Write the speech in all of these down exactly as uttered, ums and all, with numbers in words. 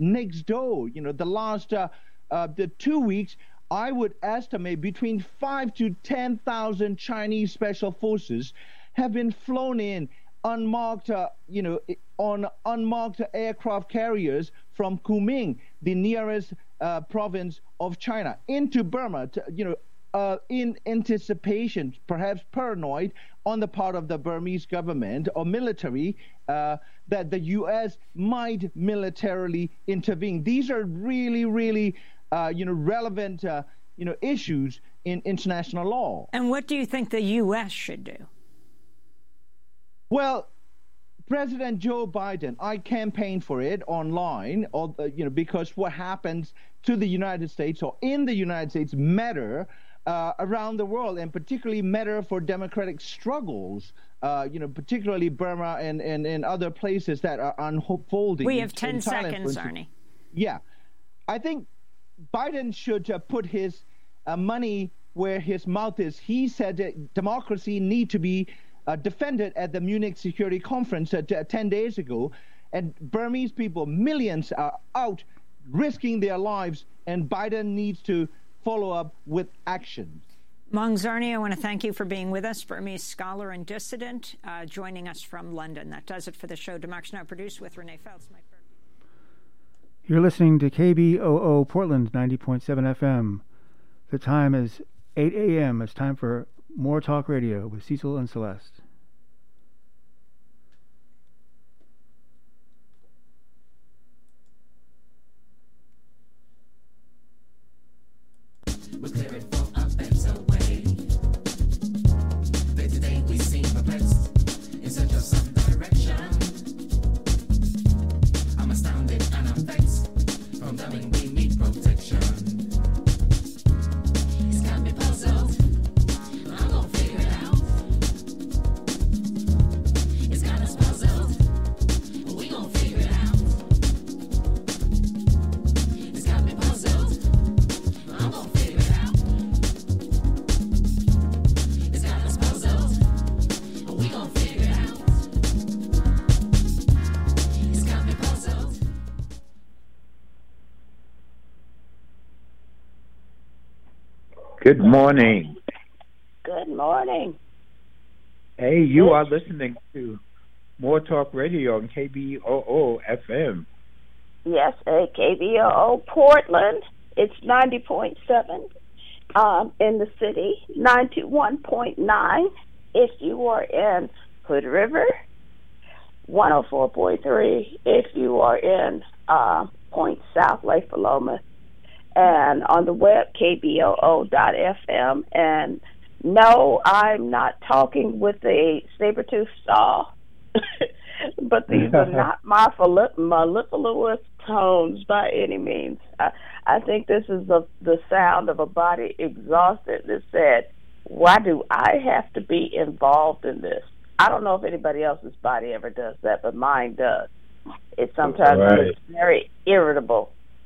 next door. You know, the last uh, uh, the two weeks, I would estimate between five to ten thousand Chinese special forces have been flown in unmarked, uh, you know, on unmarked aircraft carriers from Kunming, the nearest uh, province of China, into Burma, to, you know, uh, in anticipation, perhaps paranoid, on the part of the Burmese government or military, uh, that the U S might militarily intervene. These are really, really, uh, you know, relevant, uh, you know, issues in international law. And what do you think the U S should do? Well, President Joe Biden, I campaigned for it online, or, uh, you know, because what happens to the United States or in the United States matter uh, around the world, and particularly matter for democratic struggles, uh, you know, particularly Burma and, and, and other places that are unfolding. We have ten in seconds, Arnie. Yeah. I think Biden should uh, put his uh, money where his mouth is. He said that democracy need to be Uh, defended at the Munich Security Conference uh, t- ten days ago, and Burmese people, millions, are out risking their lives, and Biden needs to follow up with action. Maung Zarni, I want to thank you for being with us, Burmese scholar and dissident, uh, joining us from London. That does it for the show. Democracy Now! Produced with Renee Feltz. You're listening to K B O O Portland ninety point seven F M. The time is eight a.m. It's time for More Talk Radio with Cecil and Celeste. We're clearing for a better way. Day to day we seem perplexed in search of some direction. I'm astounded and I'm vexed. From knowing we need protection. It's got me puzzled. I'm gonna figure it out. It's got us puzzled. We gonna figure it out. It's got me puzzled. I'm gonna figure it out. It's got us puzzled. We gonna figure it out. It's got me puzzled. Good morning. Good morning. Hey, you are listening to More Talk Radio on K B O O F M. Yes, uh, K B O O Portland. It's ninety point seven um, in the city, ninety-one point nine if you are in Hood River, one oh four point three if you are in uh, Point South, Lake Paloma, and on the web, K B O O dot F M. And no, I'm not talking with a saber-tooth saw, but these are not my mellifluous tones by any means. I, I think this is the, the sound of a body exhausted that said, why do I have to be involved in this? I don't know if anybody else's body ever does that, but mine does. It sometimes Right. is very irritable.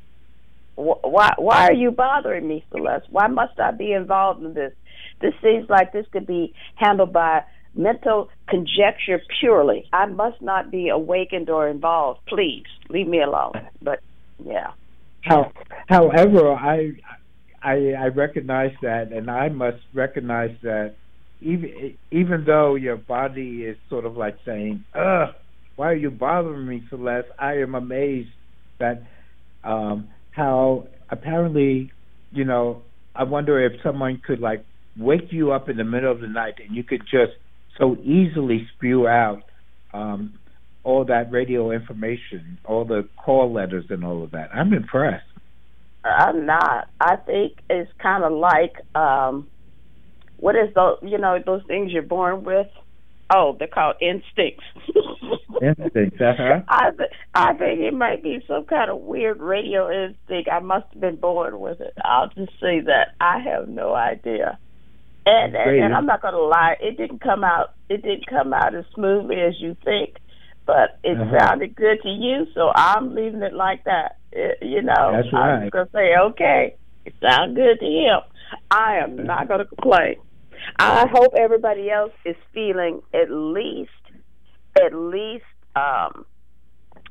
Why, why are you bothering me, Celeste? Why must I be involved in this? This seems like this could be handled by mental conjecture purely. I must not be awakened or involved. Please, leave me alone. But, yeah. How, however, I, I I recognize that, and I must recognize that even even though your body is sort of like saying, "Ugh, why are you bothering me, Celeste?" I am amazed that um, how apparently, you know, I wonder if someone could like wake you up in the middle of the night and you could just so easily spew out um, all that radio information, all the call letters and all of that. I'm impressed. I'm not. I think it's kind of like, um, what is those, you know, those things you're born with? Oh, they're called instincts. Instincts, uh-huh. I, th- I think it might be some kind of weird radio instinct. I must have been born with it. I'll just say that. I have no idea. And, and, and I'm not going to lie, it didn't come out. It didn't come out as smoothly as you think, but it uh-huh. sounded good to you, so I'm leaving it like that. It, you know, That's right. I'm going to say, okay, it sounds good to him. I am not going to complain. I hope everybody else is feeling at least, at least um,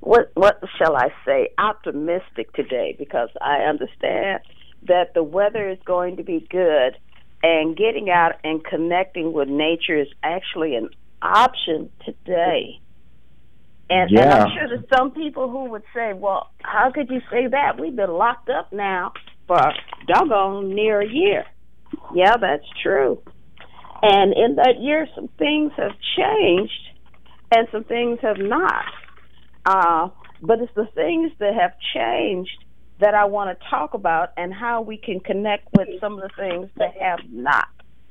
what what shall I say, optimistic today, because I understand that the weather is going to be good, and getting out and connecting with nature is actually an option today. And, yeah. and I'm sure there's some people who would say, well, how could you say that? We've been locked up now for doggone near a year. Yeah, that's true. And in that year, some things have changed and some things have not. Uh, but it's the things that have changed that I want to talk about, and how we can connect with some of the things that have not.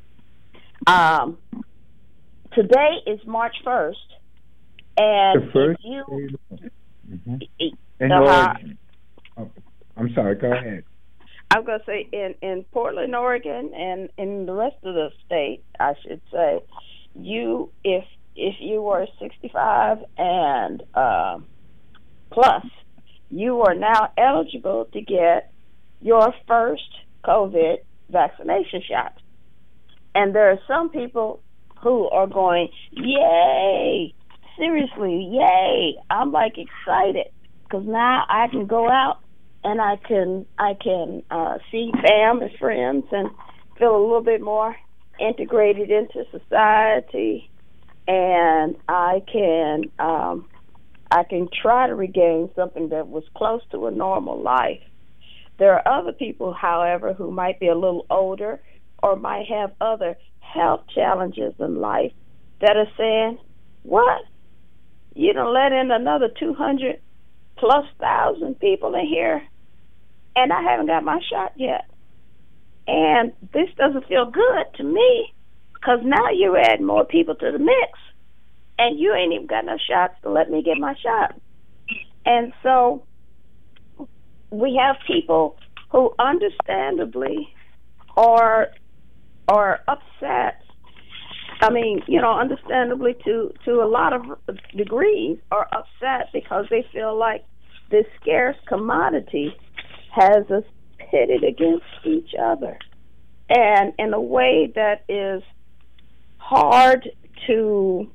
Um, today is March first. And the first if you, mm-hmm. in uh, Oregon. Oh, I'm sorry, go ahead. I'm going to say in, in Portland, Oregon, and in the rest of the state, I should say, you if if you are sixty-five and uh, plus, you are now eligible to get your first COVID vaccination shot. And there are some people who are going, yay, seriously, yay. I'm like excited because now I can go out and I can I can uh, see fam and friends and feel a little bit more integrated into society, and I can um, I can try to regain something that was close to a normal life. There are other people, however, who might be a little older or might have other health challenges in life that are saying, what? You done let in another two hundred plus thousand people in here, and I haven't got my shot yet. And this doesn't feel good to me, because now you're adding more people to the mix, and you ain't even got no shots to let me get my shot. And so we have people who understandably are are upset. I mean, you know, understandably to, to a lot of degrees are upset because they feel like this scarce commodity has us pitted against each other. And in a way that is hard to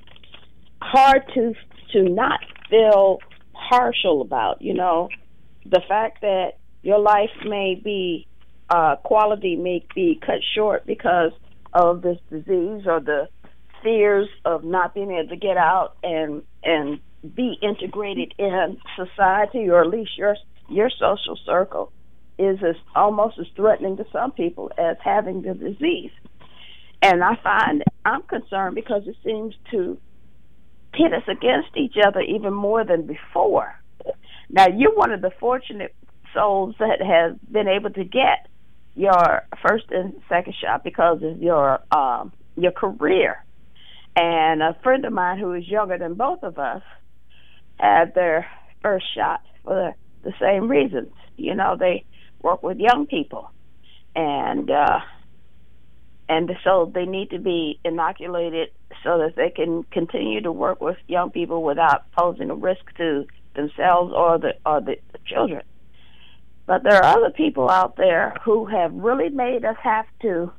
hard to to not feel partial about, you know, the fact that your life may be uh, quality may be cut short because of this disease or the fears of not being able to get out and and be integrated in society, or at least your your social circle is as almost as threatening to some people as having the disease. And I find I'm concerned because it seems to pit us against each other even more than before. Now, you're one of the fortunate souls that has been able to get your first and second shot because of your um, your career. And a friend of mine who is younger than both of us had their first shot for the, the same reasons. You know, they work with young people, and uh, and so they need to be inoculated so that they can continue to work with young people without posing a risk to themselves or the or the, the children. But there are other people out there who have really made us have to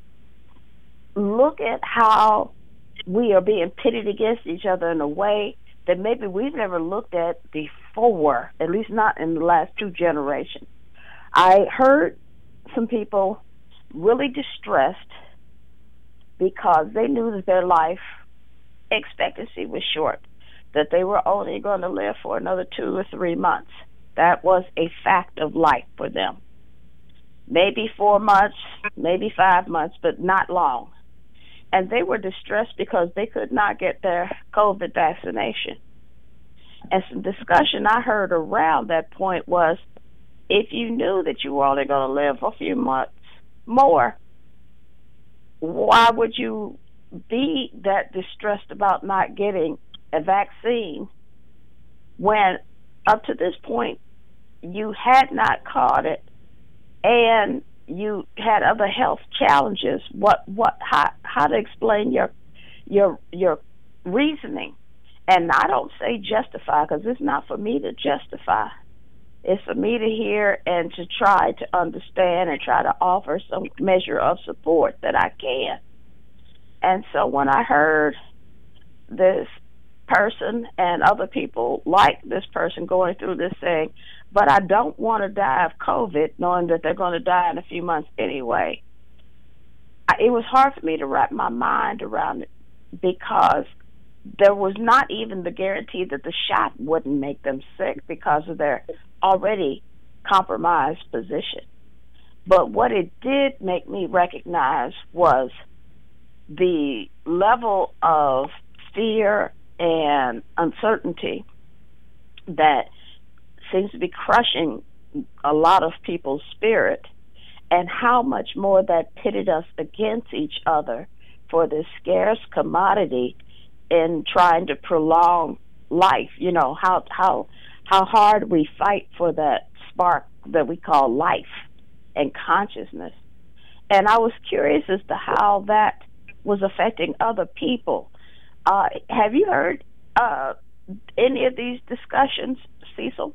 look at how we are being pitted against each other in a way that maybe we've never looked at before, at least not in the last two generations. I heard some people really distressed because they knew that their life expectancy was short, that they were only going to live for another two or three months. That was a fact of life for them. Maybe four months, maybe five months, but not long. And they were distressed because they could not get their COVID vaccination. And some discussion I heard around that point was, if you knew that you were only going to live for a few months more, why would you be that distressed about not getting a vaccine when up to this point you had not caught it and you had other health challenges? What what how how to explain your your your reasoning? And I don't say justify, because it's not for me to justify. It's for me to hear and to try to understand and try to offer some measure of support that I can. And so when I heard this person and other people like this person going through this saying, but I don't want to die of COVID knowing that they're going to die in a few months anyway. I, it was hard for me to wrap my mind around it because there was not even the guarantee that the shot wouldn't make them sick because of their already compromised position. But what it did make me recognize was the level of fear and uncertainty that seems to be crushing a lot of people's spirit, and how much more that pitted us against each other for this scarce commodity in trying to prolong life. You know, how how how hard we fight for that spark that we call life and consciousness. And I was curious as to how that was affecting other people. Uh, have you heard uh, any of these discussions, Cecil?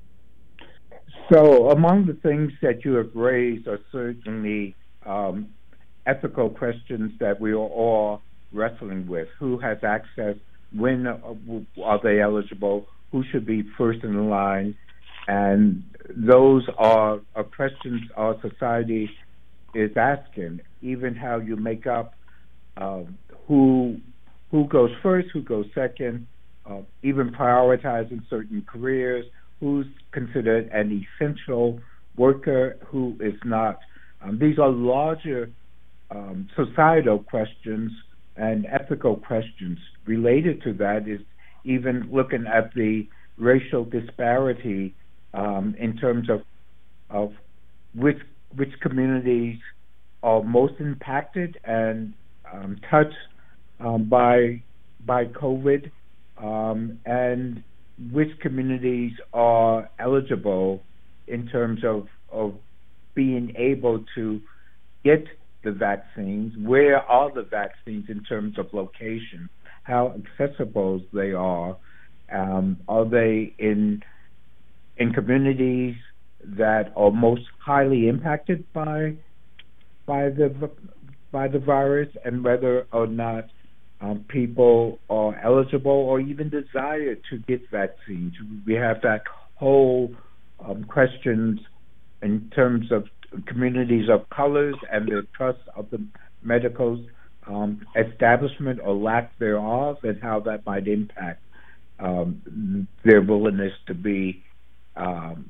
So among the things that you have raised are certainly um, ethical questions that we are all wrestling with. Who has access? When are they eligible? Who should be first in line? And those are, are questions our society is asking. Even how you make up um, who who goes first, who goes second, uh, even prioritizing certain careers, who's considered an essential worker, who is not. Um, these are larger um, societal questions and ethical questions. Related to that is even looking at the racial disparity um, in terms of of which which communities are most impacted and um, touched um, by by COVID, um, and which communities are eligible in terms of of being able to get the vaccines. Where are the vaccines in terms of location? How accessible they are? Um, are they in in communities that are most highly impacted by by the by the virus, and whether or not um, people are eligible or even desire to get vaccines? We have that whole um, questions in terms of communities of colors and the trust of the medical um, establishment or lack thereof, and how that might impact um, their willingness to be um,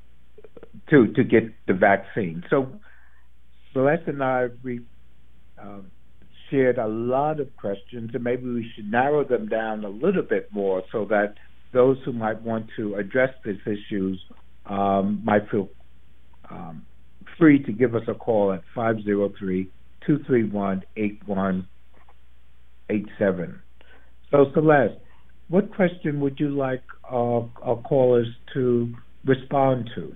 to to get the vaccine. So Celeste and I we uh, shared a lot of questions, and maybe we should narrow them down a little bit more so that those who might want to address these issues um, might feel um, free to give us a call at five oh three, two three one, eight one eight seven. So Celeste, what question would you like our, our callers to respond to?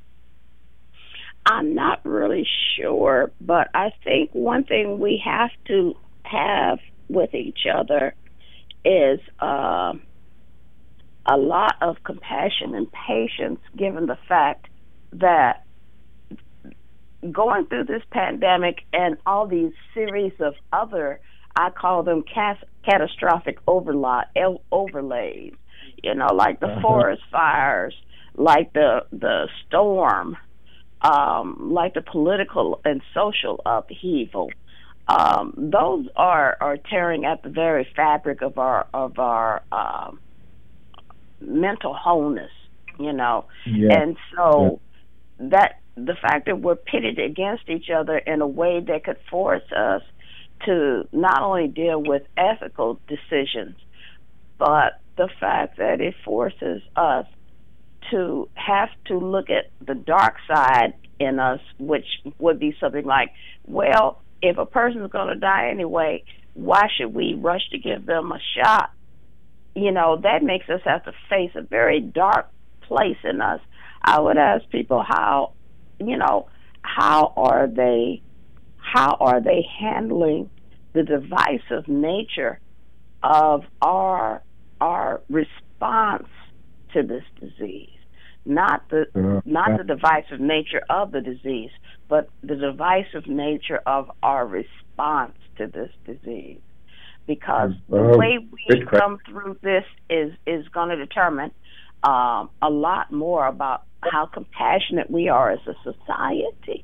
I'm not really sure, but I think one thing we have to have with each other is uh, a lot of compassion and patience, given the fact that going through this pandemic and all these series of other, I call them cas- catastrophic overla- overlays, you know, like the uh-huh. forest fires, like the the storm, um, like the political and social upheaval. Um, those are, are tearing at the very fabric of our of our um, mental wholeness, you know, yeah. and so yeah. that the fact that we're pitted against each other in a way that could force us to not only deal with ethical decisions, but the fact that it forces us to have to look at the dark side in us, which would be something like, well, if a person's going to die anyway, why should we rush to give them a shot? You know, that makes us have to face a very dark place in us. I would ask people how, you know, how are they, how are they handling the divisive nature of our our response to this disease? Not the uh, not the divisive nature of the disease, but the divisive nature of our response to this disease. because Oh, the way we good question. come through this is, is going to determine um, a lot more about how compassionate we are as a society.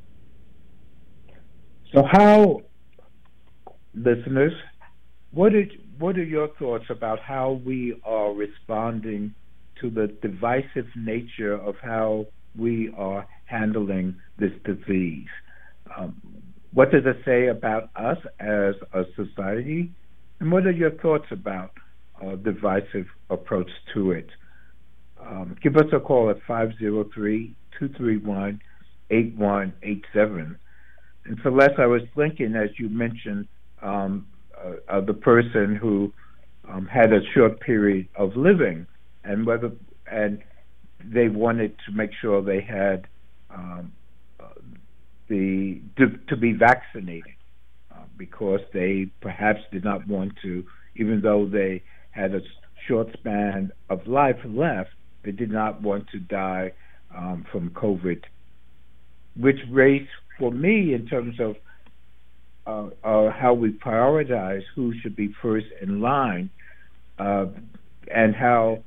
So how, listeners, what are, what are your thoughts about how we are responding to the divisive nature of how we are handling this disease? Um, what does it say about us as a society? And what are your thoughts about a divisive approach to it? Um, give us a call at five oh three, two three one, eight one eight seven. And Celeste, I was thinking, as you mentioned, um, uh, uh, the person who um, had a short period of living, and whether and they wanted to make sure they had um, uh, the to, to be vaccinated uh, because they perhaps did not want to, even though they had a short span of life left, they did not want to die um, from COVID, which raised for me in terms of uh, uh, how we prioritize who should be first in line, uh, and how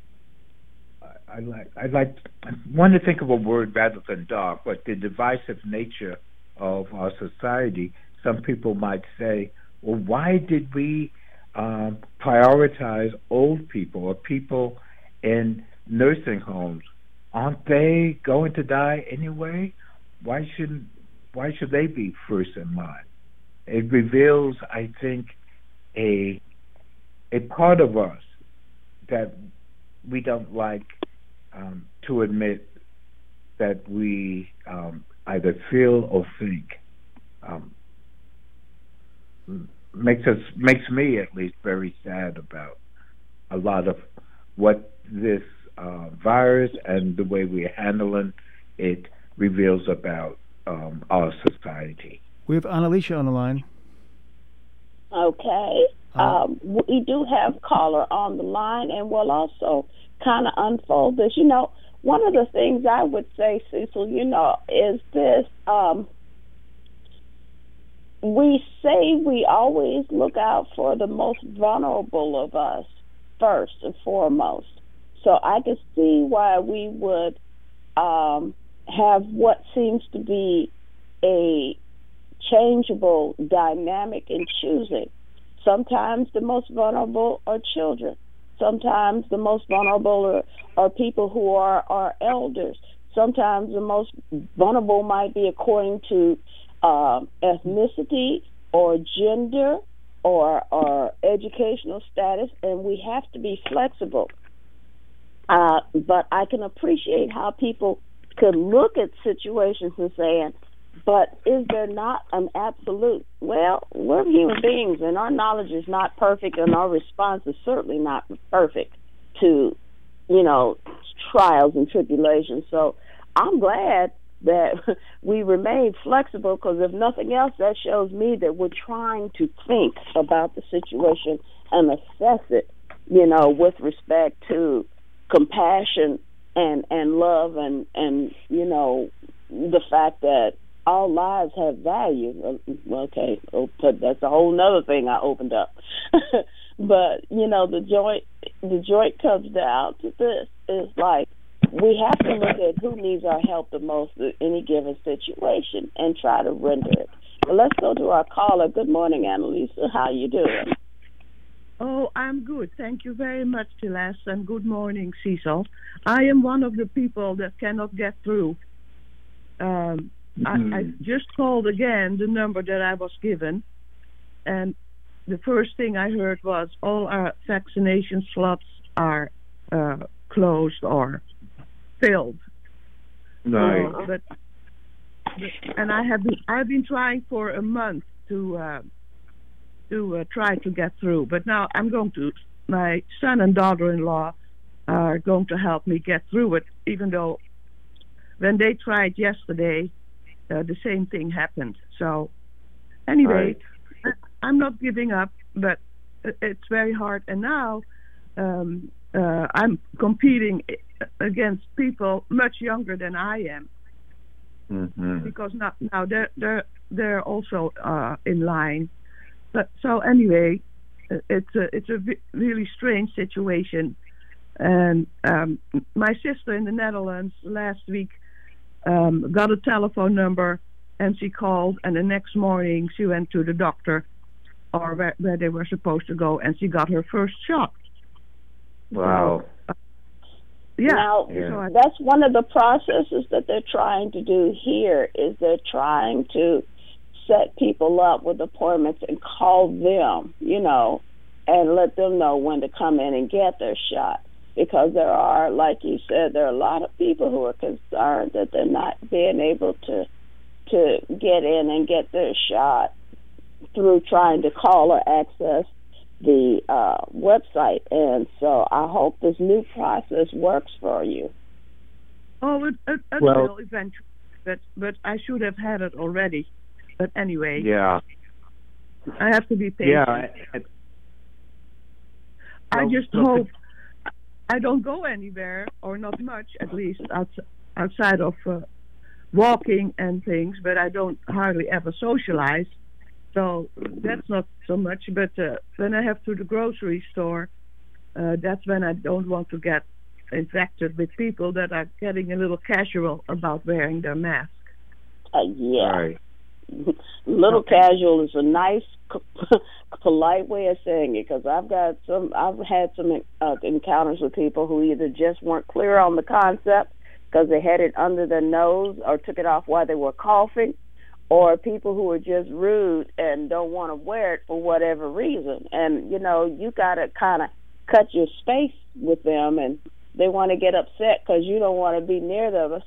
I like I like I want to think of a word rather than dark, but the divisive nature of our society. Some people might say, well, why did we um, prioritize old people or people in nursing homes? Aren't they going to die anyway? Why shouldn't why should they be first in line? It reveals, I think, a a part of us that we don't like um, to admit that we um, either feel or think. Um, makes us makes me at least very sad about a lot of what this uh, virus and the way we're handling it reveals about um, our society. We have Annalicia on the line. Okay. Uh, Um, we do have caller on the line, and we'll also kind of unfold this. You know, one of the things I would say, Cecil, you know, is this. Um, we say we always look out for the most vulnerable of us first and foremost. So I can see why we would um, have what seems to be a changeable dynamic in choosing. Sometimes the most vulnerable are children. Sometimes the most vulnerable are, are people who are, are elders. Sometimes the most vulnerable might be according to uh, ethnicity or gender or, or educational status, and we have to be flexible. Uh, but I can appreciate how people could look at situations and saying, but is there not an absolute? Well, we're human beings, and our knowledge is not perfect, and our response is certainly not perfect to, you know, trials and tribulations. So I'm glad that we remain flexible, because if nothing else, that shows me that we're trying to think about the situation and assess it, you know, with respect to compassion and, and love and, and, you know, the fact that all lives have value. Okay, that's a whole nother thing I opened up. But, you know, the joint, the joint comes down to this. It's like, we have to look at who needs our help the most in any given situation and try to render it. But let's go to our caller. Good morning, Annalisa. How you doing? Oh, I'm good. Thank you very much, Celeste, and good morning, Cecil. I am one of the people that cannot get through. Um, mm-hmm. I, I just called again the number that I was given, and the first thing I heard was all our vaccination slots are uh, closed or filled. Right. Uh, but, but and I have been I've been trying for a month to uh, to uh, try to get through. But now I'm going to. My son and daughter-in-law are going to help me get through it. Even though when they tried yesterday, uh, the same thing happened. So anyway, right. I'm not giving up, but it's very hard. And now um, uh, I'm competing against people much younger than I am, mm-hmm. because now, now they're they're they're also uh, in line, but so anyway, it's a it's a v- really strange situation, and um, my sister in the Netherlands last week um, got a telephone number, and she called, and the next morning she went to the doctor, or where, where they were supposed to go, and she got her first shot. Wow. So, uh, yeah. Now, Yeah. So I, that's one of the processes that they're trying to do here, is they're trying to set people up with appointments and call them, you know, and let them know when to come in and get their shot. Because there are, like you said, there are a lot of people who are concerned that they're not being able to to get in and get their shot through trying to call or access the uh, website. And so I hope this new process works for you. oh, it, it, it Well- will eventually, but but I should have had it already. But anyway, Yeah. I have to be patient. Yeah. I- I Well, just look, hope I don't go anywhere, or not much, at least outs- outside of uh, walking and things. But I don't hardly ever socialize, so that's not so much. But uh, when I have to the grocery store, uh, that's when I don't want to get infected with people that are getting a little casual about wearing their mask. Uh, yeah. Right. Little casual is a nice, polite way of saying it, because I've got some, I've had some uh, encounters with people who either just weren't clear on the concept because they had it under their nose or took it off while they were coughing, or people who are just rude and don't want to wear it for whatever reason. And, you know, you got to kind of cut your space with them, and they want to get upset because you don't want to be near them.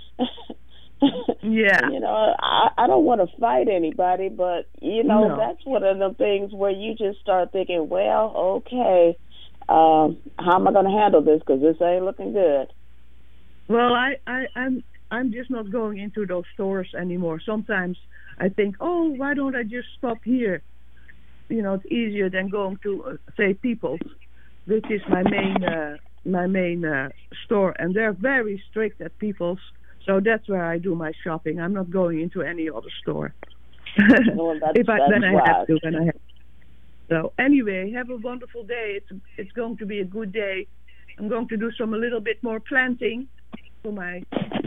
Yeah. You know, I, I don't want to fight anybody, but, you know, No. that's one of the things where you just start thinking, well, okay, um, how am I going to handle this? Because this ain't looking good. Well, I, I, I'm I'm just not going into those stores anymore. Sometimes I think, oh, why don't I just stop here? You know, it's easier than going to, uh, say, People's, which is my main uh, my main uh, store, and they're very strict at People's. So that's where I do my shopping. I'm not going into any other store. Well, that's- if I that's then I wise. have to, then I have. So anyway, have a wonderful day. It's it's going to be a good day. I'm going to do some a little bit more planting for my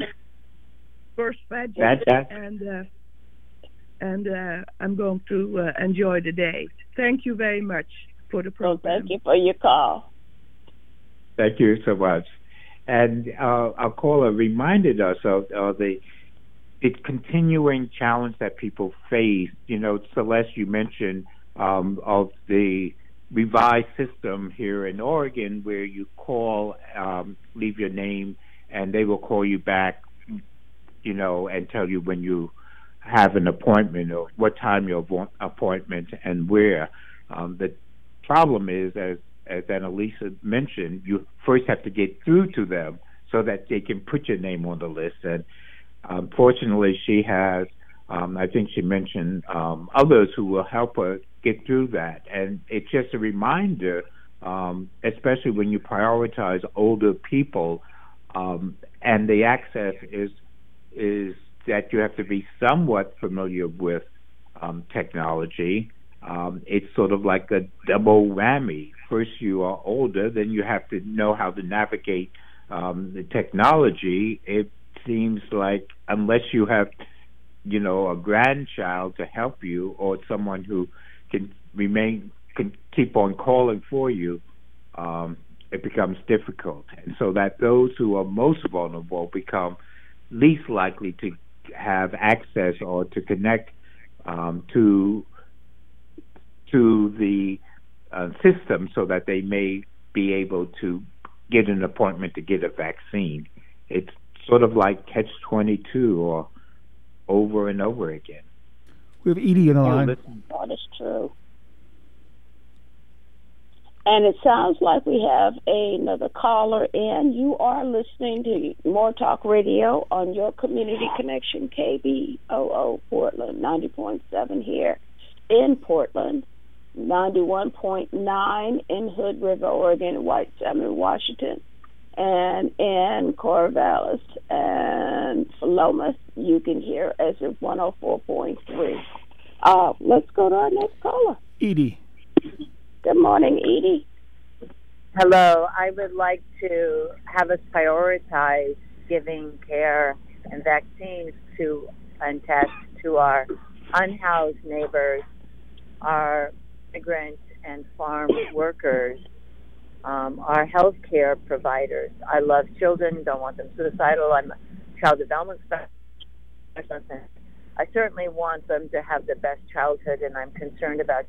first veg, Fantastic. and uh, and uh, I'm going to uh, enjoy the day. Thank you very much for the So program. thank you for your call. Thank you so much. And uh, our caller reminded us of uh, the the continuing challenge that people face. You know, Celeste, you mentioned um, of the revised system here in Oregon, where you call, um, leave your name, and they will call you back, you know, and tell you when you have an appointment or what time your vo- appointment and where. Um, the problem is, as as Annalisa mentioned, you first have to get through to them so that they can put your name on the list. And unfortunately, she has, um, I think she mentioned um, others who will help her get through that. And it's just a reminder, um, especially when you prioritize older people, um, and the access is is that you have to be somewhat familiar with um, technology. Um, it's sort of like a double whammy. First, you are older, then you have to know how to navigate um, the technology. It seems like unless you have, you know, a grandchild to help you or someone who can remain, can keep on calling for you, um, it becomes difficult. And so that those who are most vulnerable become least likely to have access or to connect um, to to the uh, system so that they may be able to get an appointment to get a vaccine. It's sort of like catch twenty-two or over and over again. We have Edie on the line. Listen, That is true. And it sounds like we have another caller in. You are listening to More Talk Radio on your Community Connection, K B O O Portland, ninety point seven here in Portland, ninety-one point nine in Hood River, Oregon, White Salmon, Washington, and in Corvallis and Philomath, you can hear us at one oh four point three. Uh, let's go to our next caller. Edie. Good morning, Edie. Hello. I would like to have us prioritize giving care and vaccines to and tests to our unhoused neighbors, our immigrant and farm workers, um, our health care providers. I love children, don't want them suicidal. I'm a child development specialist. I certainly want them to have the best childhood, and I'm concerned about.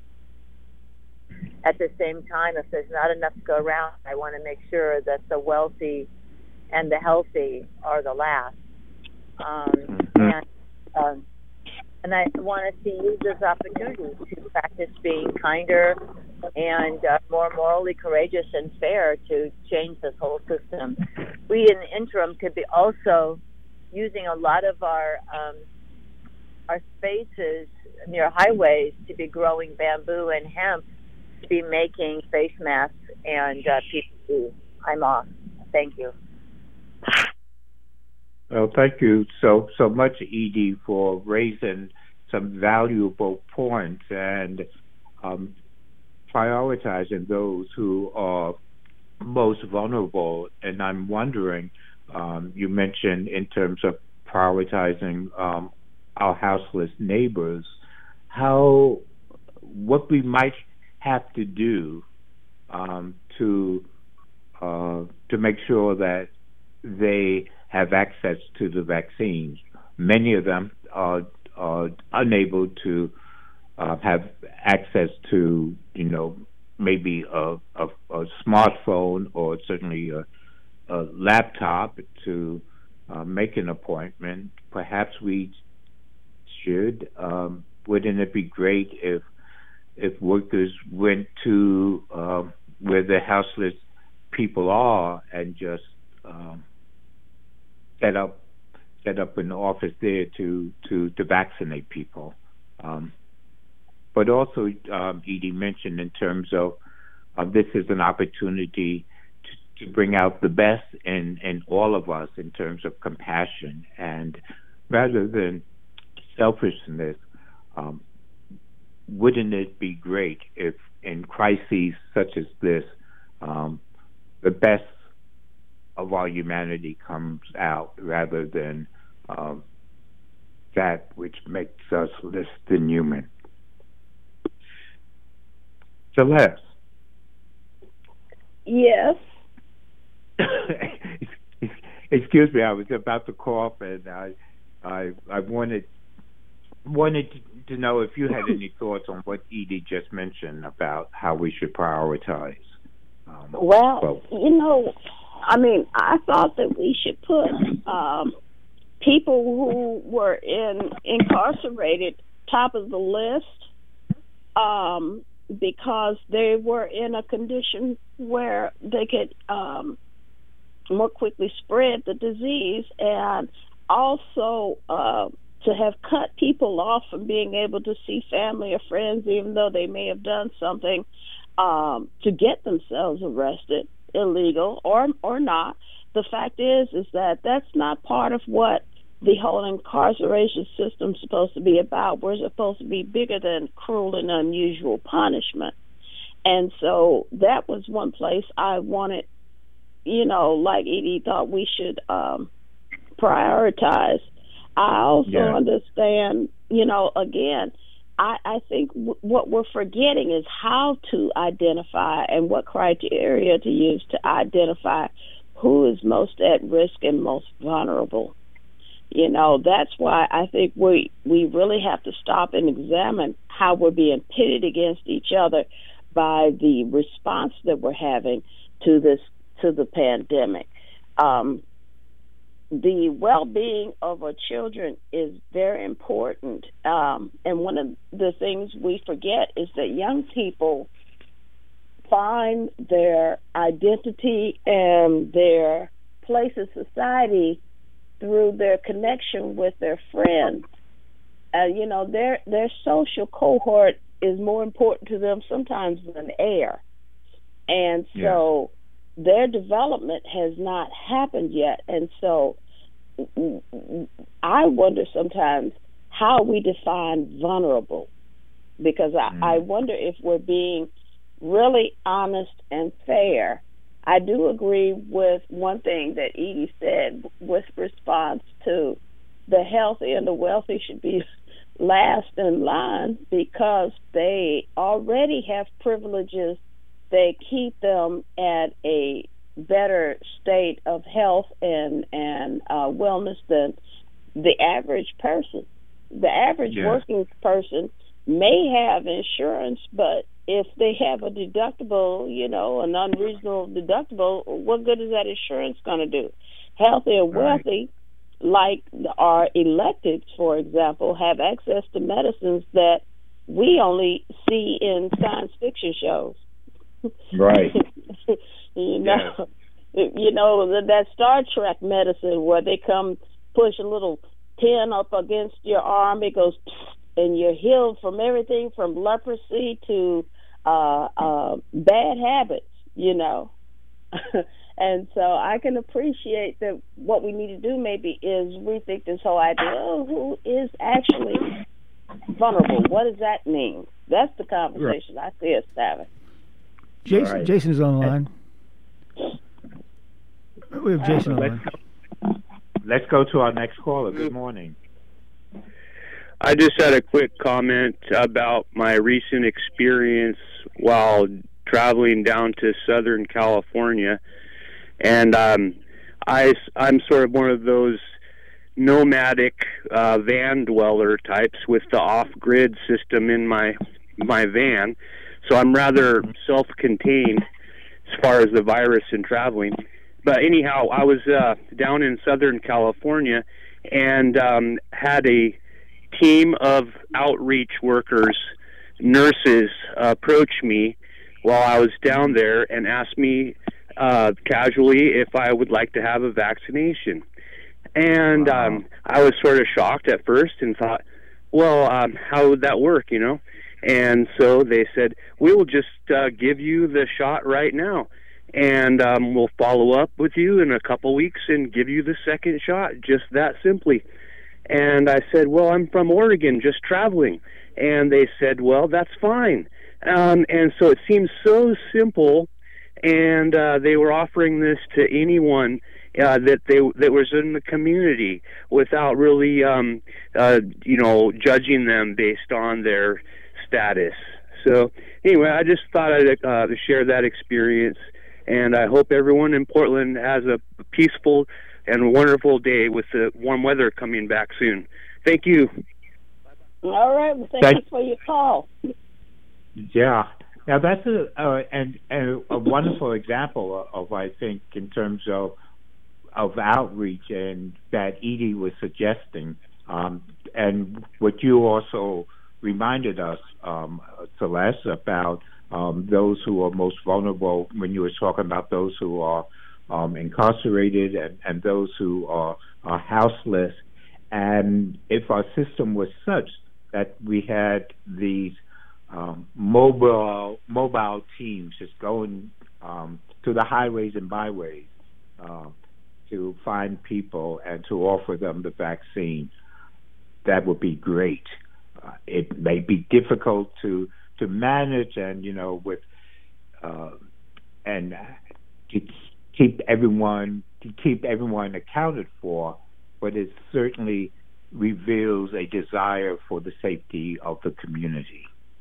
At the same time, if there's not enough to go around, I want to make sure that the wealthy and the healthy are the last. Um, Mm-hmm. and um, and I want us to use this opportunity to practice being kinder and uh, more morally courageous and fair to change this whole system. We in the interim could be also using a lot of our um, our spaces near highways to be growing bamboo and hemp, to be making face masks and uh, P P E. I'm off. Thank you. Well, thank you so so much, Edie, for raising some valuable points and um, prioritizing those who are most vulnerable. And I'm wondering, um, you mentioned in terms of prioritizing um, our houseless neighbors, how what we might have to do um, to uh, to make sure that they have access to the vaccines. Many of them are, are unable to uh, have access to, you know, maybe a, a, a smartphone or certainly a, a laptop to uh, make an appointment. Perhaps we should. Um, wouldn't it be great if if workers went to uh, where the houseless people are and just um, set up set up an office there to to, to vaccinate people? Um, but also, um, Edie mentioned in terms of uh, this is an opportunity to, to bring out the best in, in all of us in terms of compassion, and rather than selfishness, um, wouldn't it be great if in crises such as this, um, the best of our humanity comes out rather than um, that which makes us less than human? Celeste. Yes. Excuse me, I was about to cough, and I, I, I wanted wanted to know if you had any thoughts on what Edie just mentioned about how we should prioritize. Um, well, well, you know, I mean, I thought that we should put um, people who were in incarcerated top of the list um, because they were in a condition where they could um, more quickly spread the disease, and also uh, to have cut people off from being able to see family or friends, even though they may have done something um, to get themselves arrested, illegal or or not. The fact is, is that that's not part of what the whole incarceration system is supposed to be about. We're supposed to be bigger than cruel and unusual punishment. And so that was one place I wanted, you know, like Edie thought we should um, prioritize. I also Yeah. understand, you know, again, I, I think w- what we're forgetting is how to identify and what criteria to use to identify who is most at risk and most vulnerable. You know, that's why I think we we really have to stop and examine how we're being pitted against each other by the response that we're having to this to the pandemic. Um, the well-being of our children is very important, um, and one of the things we forget is that young people find their identity and their place in society through their connection with their friends. Uh, you know, their their social cohort is more important to them sometimes than air, and so yeah. their development has not happened yet. And so I wonder sometimes how we define vulnerable. because I, Mm. I wonder if we're being really honest and fair. I do agree with one thing that Edie said with response to the healthy and the wealthy should be last in line because they already have privileges. They keep them at a better state of health and, and uh, wellness than the average person. The average Yeah. working person may have insurance, but if they have a deductible, you know, an unreasonable deductible, what good is that insurance going to do? Healthy and wealthy, like our electeds, for example, have access to medicines that we only see in science fiction shows. Right. you know, you know that, that Star Trek medicine where they come push a little pin up against your arm, it goes, and you're healed from everything from leprosy to uh, uh, bad habits. You know. And so I can appreciate that what we need to do maybe is rethink this whole idea, oh, who is actually vulnerable? What does that mean? That's the conversation right. I see us having. Jason, right. Jason's on the line. We have Jason on the line. Go, let's go to our next caller. Good morning. I just had a quick comment about my recent experience while traveling down to Southern California. And um, I, I'm sort of one of those nomadic uh, van dweller types with the off-grid system in my my van. So I'm rather self-contained as far as the virus and traveling. But anyhow, I was uh, down in Southern California and um, had a team of outreach workers, nurses, uh, approach me while I was down there and asked me uh, casually if I would like to have a vaccination. And wow. um, I was sort of shocked at first and thought, well, um, how would that work, you know? And so they said, we will just uh, give you the shot right now. And um, we'll follow up with you in a couple weeks and give you the second shot, just that simply. And I said, well, I'm from Oregon, just traveling. And they said, well, that's fine. Um, and so it seems so simple, and uh, they were offering this to anyone uh, that they that was in the community without really, um, uh, you know, judging them based on their status. So anyway, I just thought I'd uh, share that experience, and I hope everyone in Portland has a peaceful and wonderful day with the warm weather coming back soon. Thank you. All right. Well, thank, thank you for your call. Yeah. Now, that's a, uh, and, and a wonderful example of, of, I think, in terms of of outreach and that Edie was suggesting. Um, and what you also reminded us, um, Celeste, about um, those who are most vulnerable when you were talking about those who are um, incarcerated and, and those who are, are houseless. And if our system was such that we had these um, mobile mobile teams just going um, to the highways and byways uh, to find people and to offer them the vaccine, that would be great. Uh, it may be difficult to to manage, and you know, with uh, and to keep everyone to keep everyone accounted for, but it certainly reveals a desire for the safety of the community.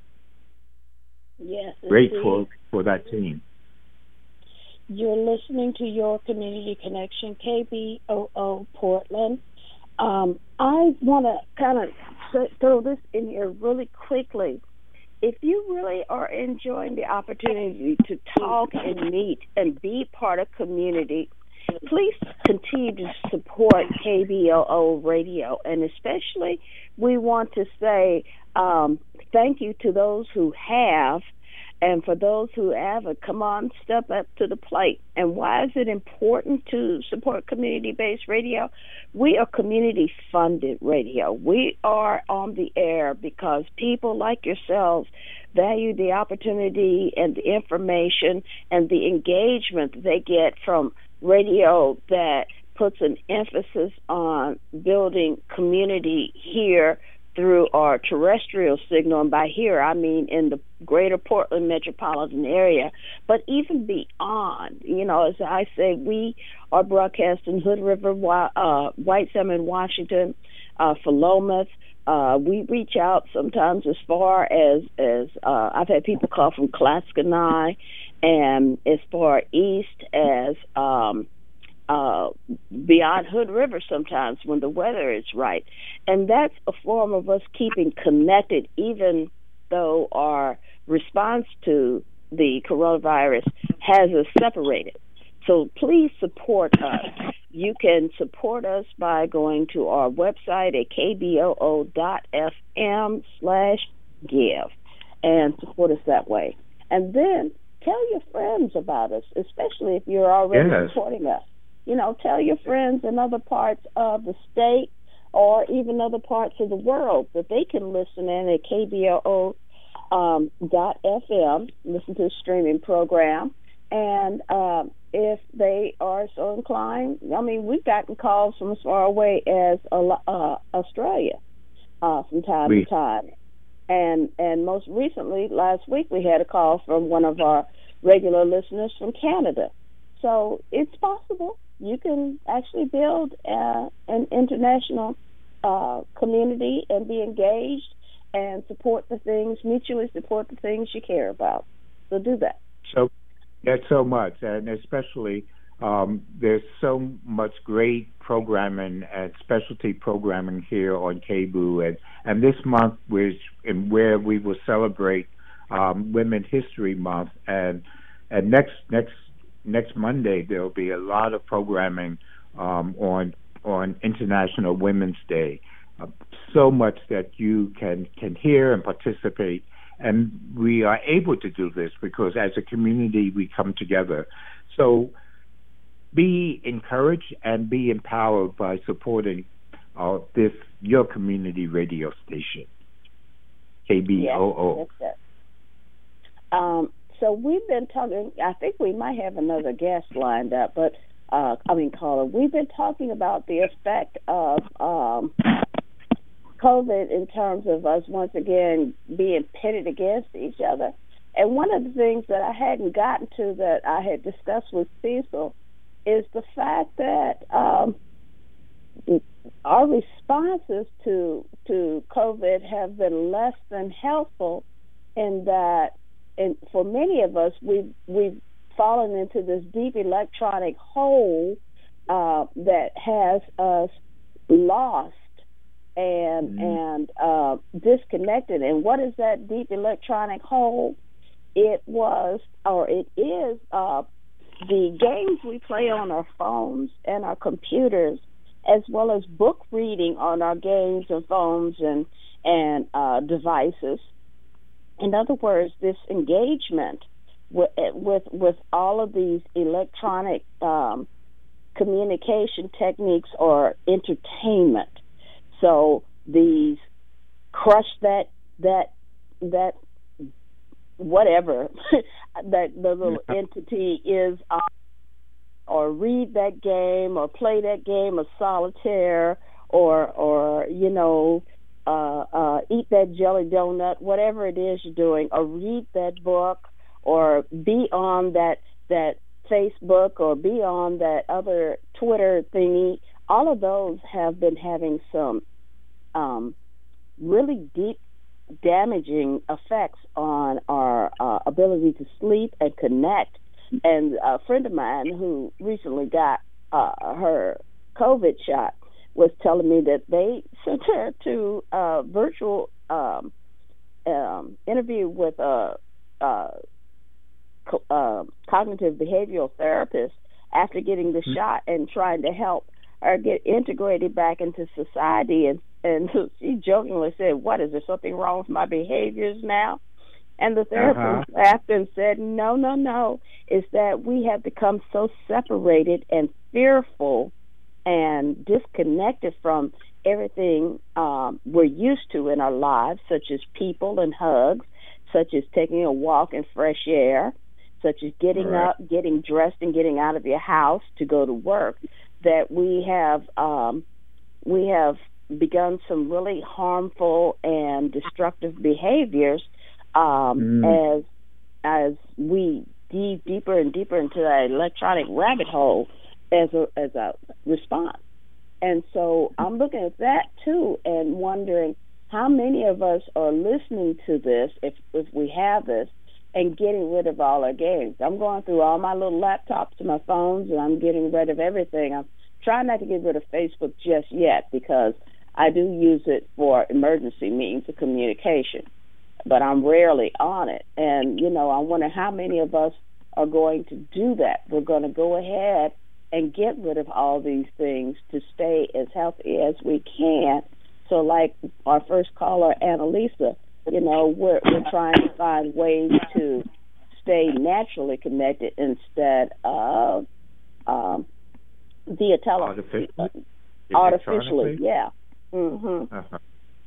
Yes, grateful indeed. for that team. You're listening to Your Community Connection, K B O O Portland. Um, I want to kind of throw this in here really quickly. If you really are enjoying the opportunity to talk and meet and be part of community, please continue to support K B O O Radio. And especially, we want to say um, thank you to those who have. And for those who haven't, come on, step up to the plate. And why is it important to support community-based radio? We are community-funded radio. We are on the air because people like yourselves value the opportunity and the information and the engagement they get from radio that puts an emphasis on building community here through our terrestrial signal, and by here I mean in the greater Portland metropolitan area, but even beyond. You know, as I say, we are broadcasting Hood River, uh, White Salmon, Washington, uh, Philomath. Uh, we reach out sometimes as far as, as uh, I've had people call from Clatskanie, and as far east as um, uh, beyond Hood River sometimes when the weather is right. And that's a form of us keeping connected, even though our response to the coronavirus has us separated. So please support us. You can support us by going to our website at k b o o dot f m slash give and support us that way. And then tell your friends about us, especially if you're already yes. supporting us. You know, tell your friends in other parts of the state or even other parts of the world that they can listen in at k b o o dot f m, listen to the streaming program. And um, if they are so inclined, I mean, we've gotten calls from as far away as uh, Australia uh, from time we- to time. And and most recently, last week, we had a call from one of our regular listeners from Canada. So it's possible. You can actually build uh, an international uh, community and be engaged and support the things, mutually support the things you care about. So do that. So that's so much, and especially um, there's so much great programming and specialty programming here on K B O O, and, and this month was in where we will celebrate um, Women's History Month, and and next next next Monday there'll be a lot of programming um, on on International Women's Day. Uh, so much that you can can hear and participate. And we are able to do this because as a community we come together. So be encouraged and be empowered by supporting uh, this, your community radio station, K B O O. Yes, yes, um, so we've been talking, I think we might have another guest lined up, but, uh, I mean, caller, we've been talking about the effect of um, COVID in terms of us once again being pitted against each other. And one of the things that I hadn't gotten to that I had discussed with Cecil is the fact that um, our responses to to COVID have been less than helpful, in that, and for many of us, we've we've fallen into this deep electronic hole uh, that has us lost and mm-hmm. and uh, disconnected. And what is that deep electronic hole? It was, or it is, uh, the games we play on our phones and our computers, as well as book reading on our games and phones and and uh, devices. In other words, this engagement with with, with all of these electronic um, communication techniques or entertainment. So these crush that that that whatever that the little entity is, uh, or read that game, or play that game of solitaire, or or you know, uh, uh, eat that jelly donut, whatever it is you're doing, or read that book, or be on that that Facebook, or be on that other Twitter thingy. All of those have been having some um, really deep, damaging effects on our uh, ability to sleep and connect. And a friend of mine who recently got uh, her COVID shot was telling me that they sent her to a virtual um, um, interview with a, a co- uh, cognitive behavioral therapist after getting the mm-hmm. shot and trying to help her get integrated back into society. And And she jokingly said, "What, is there something wrong with my behaviors now?" And the therapist uh-huh. laughed and said, no, no, no. It's that we have become so separated and fearful and disconnected from everything um, we're used to in our lives, such as people and hugs, such as taking a walk in fresh air, such as getting right. up, getting dressed, and getting out of your house to go to work, that we have um, we have begun some really harmful and destructive behaviors um, Mm. as as we dive deeper and deeper into that electronic rabbit hole as a as a response. And so I'm looking at that too and wondering how many of us are listening to this, if if we have this, and getting rid of all our games. I'm going through all my little laptops and my phones, and I'm getting rid of everything. I'm trying not to get rid of Facebook just yet because I do use it for emergency means of communication, but I'm rarely on it. And, you know, I wonder how many of us are going to do that. We're going to go ahead and get rid of all these things to stay as healthy as we can. So like our first caller, Annalisa, you know, we're, we're trying to find ways to stay naturally connected instead of um, via telephone. Artificially? Artificially, yeah. Mm-hmm. Uh-huh.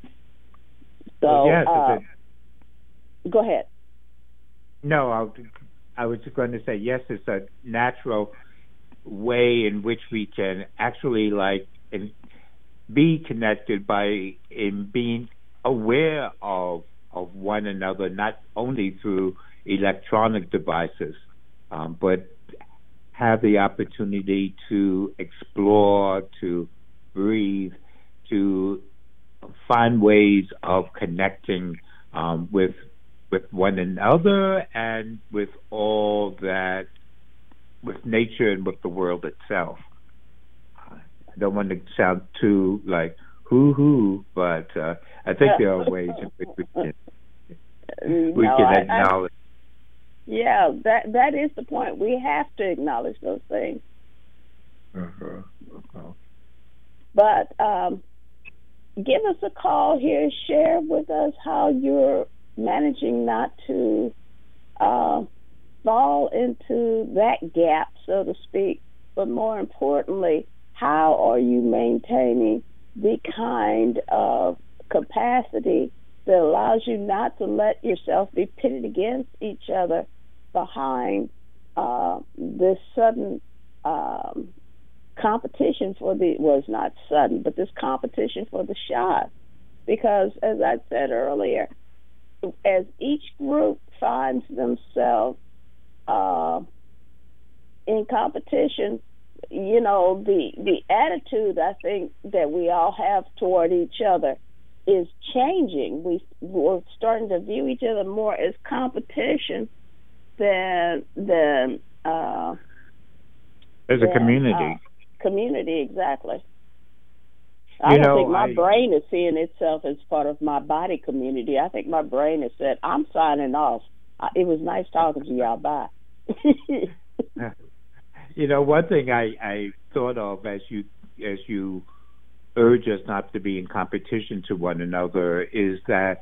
So, Well, yes, uh, it's a- go ahead. No, I, I was just going to say, yes, it's a natural way in which we can actually, like, in, be connected by in being aware of of one another, not only through electronic devices, um, but have the opportunity to explore, to breathe, to find ways of connecting um, with with one another and with all that, with nature and with the world itself. I don't want to sound too like hoo-hoo, but uh, I think there are ways in which we can, we No, can I- I- acknowledge. Yeah, that that is the point. We have to acknowledge those things. Uh-huh. Uh-huh. But um, give us a call here. Share with us how you're managing not to uh, fall into that gap, so to speak. But more importantly, how are you maintaining the kind of capacity that allows you not to let yourself be pitted against each other behind uh, this sudden um, competition for the, well, it's not sudden, but this competition for the shot. Because, as I said earlier, as each group finds themselves uh, in competition, you know, the, the attitude I think that we all have toward each other is changing. We, we're starting to view each other more as competition than, than uh, As a than, community. uh, community, exactly. You I don't know, think my I- brain is seeing itself as part of my body community. I think my brain has said, I'm signing off. Uh, It was nice talking to y'all. Bye. You know, one thing I, I thought of as you as you urge us not to be in competition to one another is that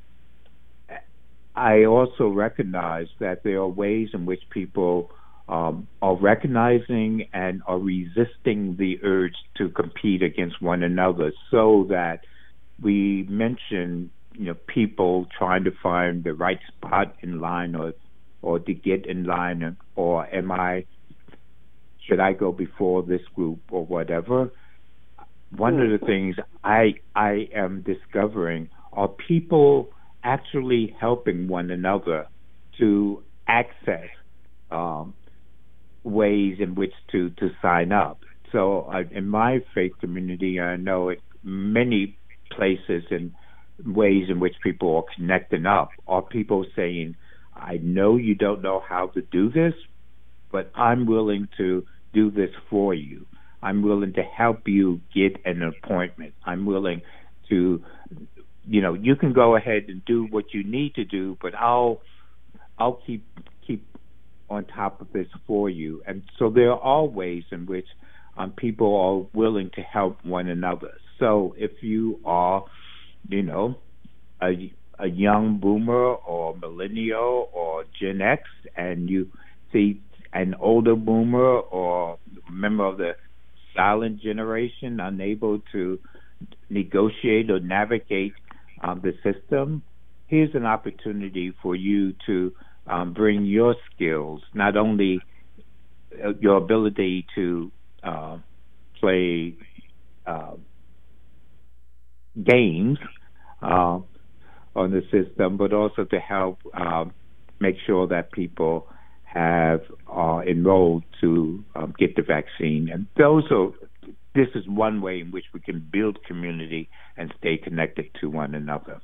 I also recognize that there are ways in which people um, are recognizing and are resisting the urge to compete against one another, so that we mention, you know, people trying to find the right spot in line, or or to get in line, or am I should I go before this group or whatever. One of the things I I am discovering are people actually helping one another to access um, ways in which to, to sign up. So uh, in my faith community, I know it, many places and ways in which people are connecting up are people saying, I know you don't know how to do this, but I'm willing to do this for you. I'm willing to help you get an appointment. I'm willing to, you know, you can go ahead and do what you need to do, but I'll, I'll keep keep on top of this for you. And so there are all ways in which um, people are willing to help one another. So if you are, you know, a, a young boomer or millennial or Gen X, and you see an older boomer or member of the silent generation unable to negotiate or navigate um, the system, here's an opportunity for you to um, bring your skills, not only uh, your ability to uh, play uh, gains uh, on the system, but also to help uh, make sure that people have uh, enrolled to um, get the vaccine. And those are, this is one way in which we can build community and stay connected to one another.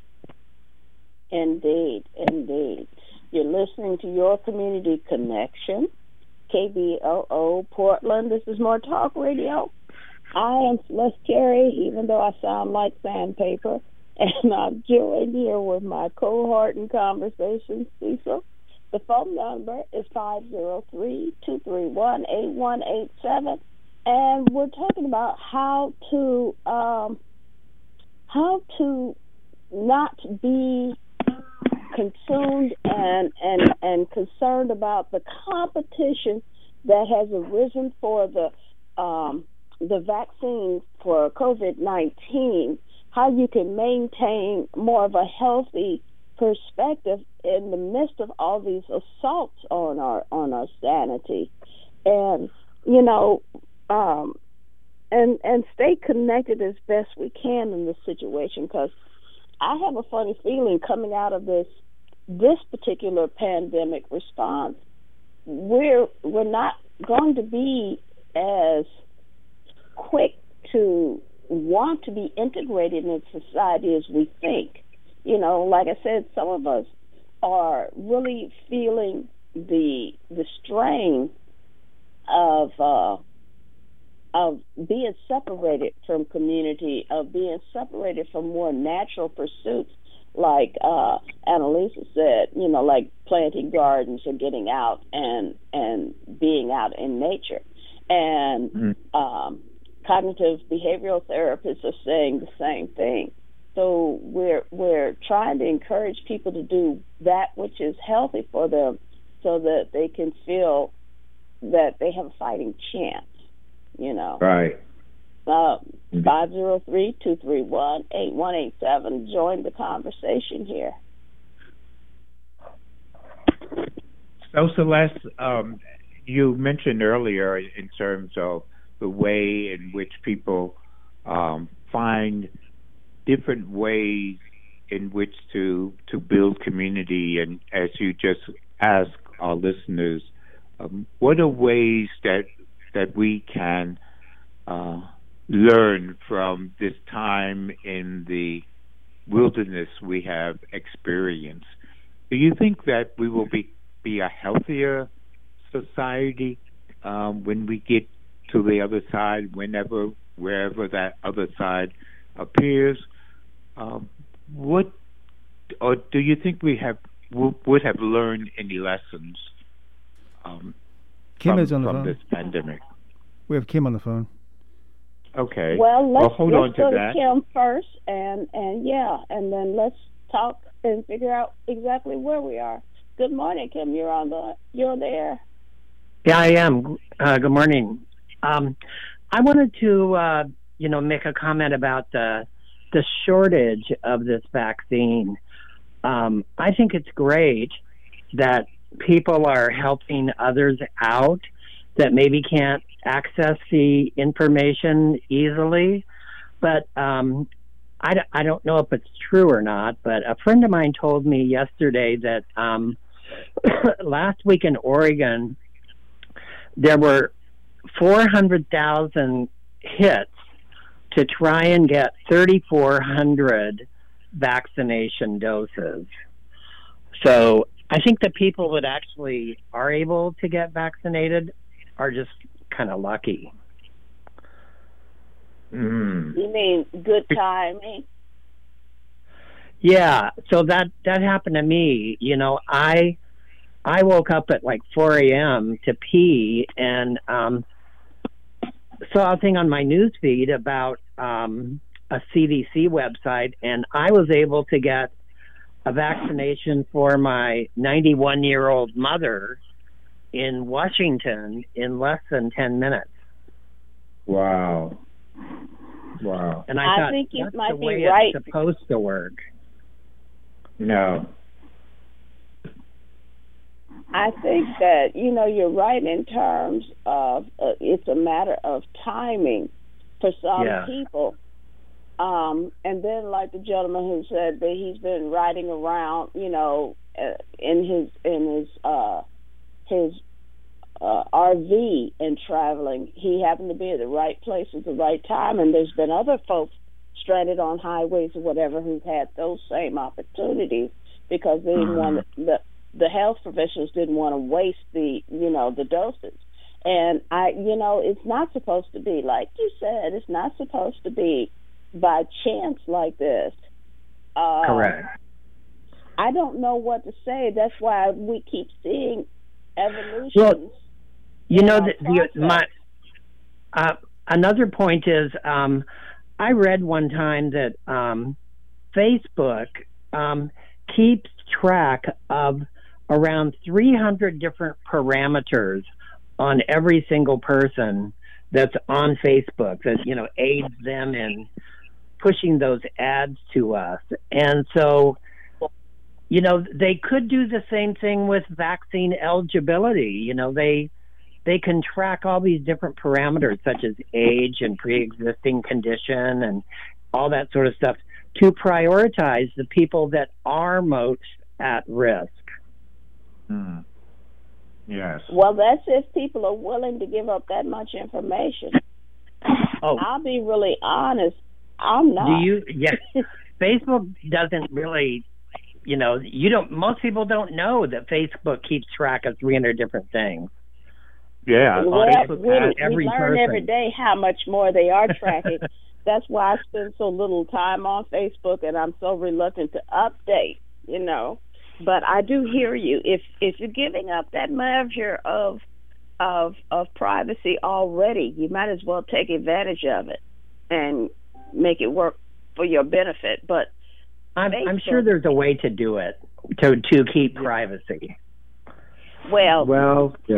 Indeed, indeed. You're listening to Your Community Connection, K B O O Portland. This is More Talk Radio. I am Celeste Carey, even though I sound like sandpaper, and I'm joined here with my cohort in conversation, Cecil. The phone number is five zero three, two three one, eight one eight seven, and we're talking about how to um, how to not be consumed and, and, and concerned about the competition that has arisen for the um, the vaccine for COVID nineteen, how you can maintain more of a healthy perspective in the midst of all these assaults on our on our sanity, and you know, um, and and stay connected as best we can in this situation, because I have a funny feeling coming out of this this particular pandemic response, we're we're not going to be as quick to want to be integrated in society as we think. You know, like I said, some of us are really feeling the the strain of uh, of being separated from community, of being separated from more natural pursuits, like uh, Annalisa said, you know, like planting gardens or getting out and and being out in nature. And mm-hmm. um, cognitive behavioral therapists are saying the same thing. So we're we're trying to encourage people to do that which is healthy for them, so that they can feel that they have a fighting chance. You know, right? Uh, five zero three, two three one, eight one eight seven. Join the conversation here. So, Celeste, um, you mentioned earlier in terms of the way in which people um, find different ways in which to to build community, and as you just asked our listeners, um, what are ways that that we can uh, learn from this time in the wilderness we have experienced? Do you think that we will be be a healthier society um, when we get to the other side, whenever, wherever that other side appears? Um, what, or do you think we have w- would have learned any lessons um, Kim from, is on the from phone. this pandemic? We have Kim on the phone. Okay. Well, let's, well, hold let's on go to to that. Kim first, and and yeah, and then let's talk and figure out exactly where we are. Good morning, Kim. You're on the you're on the air. Yeah, I am. Uh, good morning. Um, I wanted to, uh, you know, make a comment about the the shortage of this vaccine. Um, I think it's great that people are helping others out that maybe can't access the information easily. But um, I, I don't know if it's true or not, but a friend of mine told me yesterday that um, last week in Oregon, there were four hundred thousand hits to try and get thirty-four hundred vaccination doses. So I think that people that actually are able to get vaccinated are just kind of lucky. Mm. You mean good timing? Yeah, so that that happened to me. You know, I I woke up at like four a.m. to pee and um, saw a thing on my news feed about um, a C D C website, and I was able to get a vaccination for my ninety-one-year-old mother in Washington in less than ten minutes. Wow. Wow. And I, I thought, think you that's might the be way right. it's supposed to work. No. I think that, you know, you're right in terms of uh, it's a matter of timing for some Yeah. people. Um, and then, like the gentleman who said that he's been riding around, you know, uh, in his in his uh, his uh, R V and traveling, he happened to be at the right place at the right time. And there's been other folks stranded on highways or whatever who've had those same opportunities because they didn't want to, the the health professionals didn't want to waste the you know the doses. And I, you know, it's not supposed to be like you said. It's not supposed to be by chance like this. Uh, Correct. I don't know what to say. That's why we keep seeing evolutions. Well, you know, the, the, my uh, another point is um, I read one time that um, Facebook um, keeps track of around three hundred different parameters on every single person that's on Facebook that, you know, aids them in pushing those ads to us. And so, you know, they could do the same thing with vaccine eligibility. You know, they they can track all these different parameters such as age and pre-existing condition and all that sort of stuff to prioritize the people that are most at risk. Hmm. Yes. Well, that's if people are willing to give up that much information. Oh. I'll be really honest. I'm not. Do you? Yes. Facebook doesn't really, you know, you don't. Most people don't know that Facebook keeps track of three hundred different things. Yeah. Well, Facebook we, has we every learn person. every day how much more they are tracking. That's why I spend so little time on Facebook, and I'm so reluctant to update. You know, but I do hear you. If if you're giving up that measure of of of privacy already, you might as well take advantage of it and make it work for your benefit. But I'm, Facebook, I'm sure there's a way to do it to to keep privacy. Well, Well, yeah.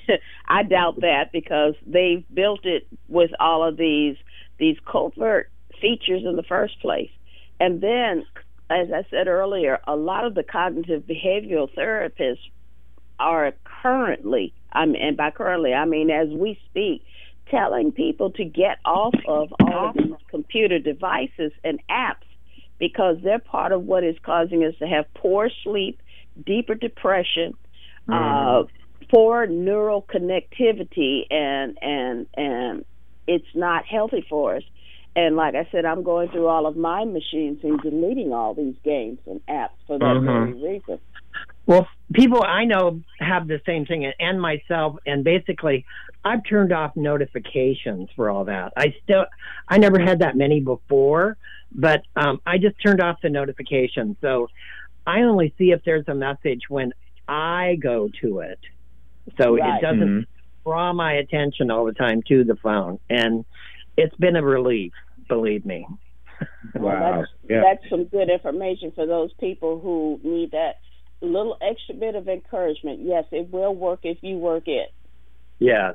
I doubt that because they've built it with all of these these covert features in the first place. And then, as I said earlier, a lot of the cognitive behavioral therapists are currently, I mean, and by currently, I mean as we speak, telling people to get off of all of these computer devices and apps because they're part of what is causing us to have poor sleep, deeper depression, mm. uh, poor neural connectivity, and and and it's not healthy for us. And like I said, I'm going through all of my machines and deleting all these games and apps for that Mm-hmm. very reason. Well, people I know have the same thing, and myself, and basically I've turned off notifications for all that. I still, I never had that many before, but um, I just turned off the notifications. So I only see if there's a message when I go to it. So Right. it doesn't Mm-hmm. draw my attention all the time to the phone. And it's been a relief, believe me. Well, Wow. that's, Yeah. that's some good information for those people who need that little extra bit of encouragement. Yes, it will work if you work it. Yes.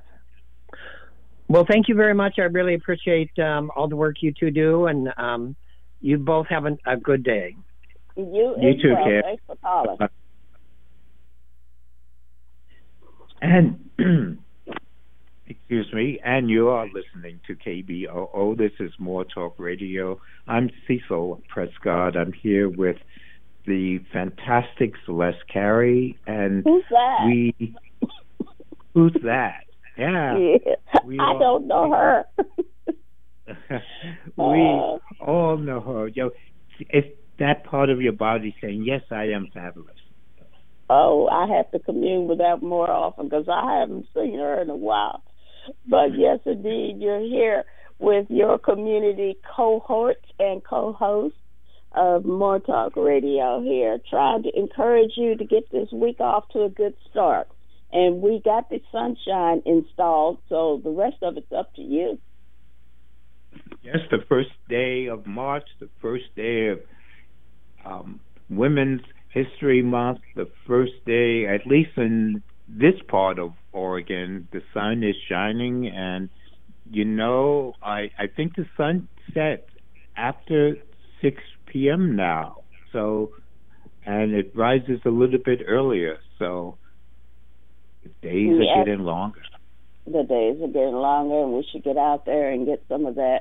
Well, thank you very much. I really appreciate um, all the work you two do, and um, you both have a, a good day. You, You as too, well. Kate. Thanks for calling. And excuse me, and you are listening to K B O O. This is More Talk Radio. I'm Cecil Prescott. I'm here with the fantastic Celeste Carey, and Who's that? we. Who's that? Yeah, Yeah. we I all- don't know her. we Uh. all know her. Yo, it's that part of your body saying, "Yes, I am fabulous." Oh, I have to commune with that more often because I haven't seen her in a while. But yes, indeed, you're here with your community cohorts and co-hosts of More Talk Radio here, trying to encourage you to get this week off to a good start. And we got the sunshine installed, so the rest of it's up to you. Yes, the first day of March, the first day of um, Women's History Month, the first day, at least in this part of Oregon, the sun is shining, and you know, I I think the sun sets after six p.m. now, so, and it rises a little bit earlier, so the days Yes. are getting longer. The days are getting longer, and we should get out there and get some of that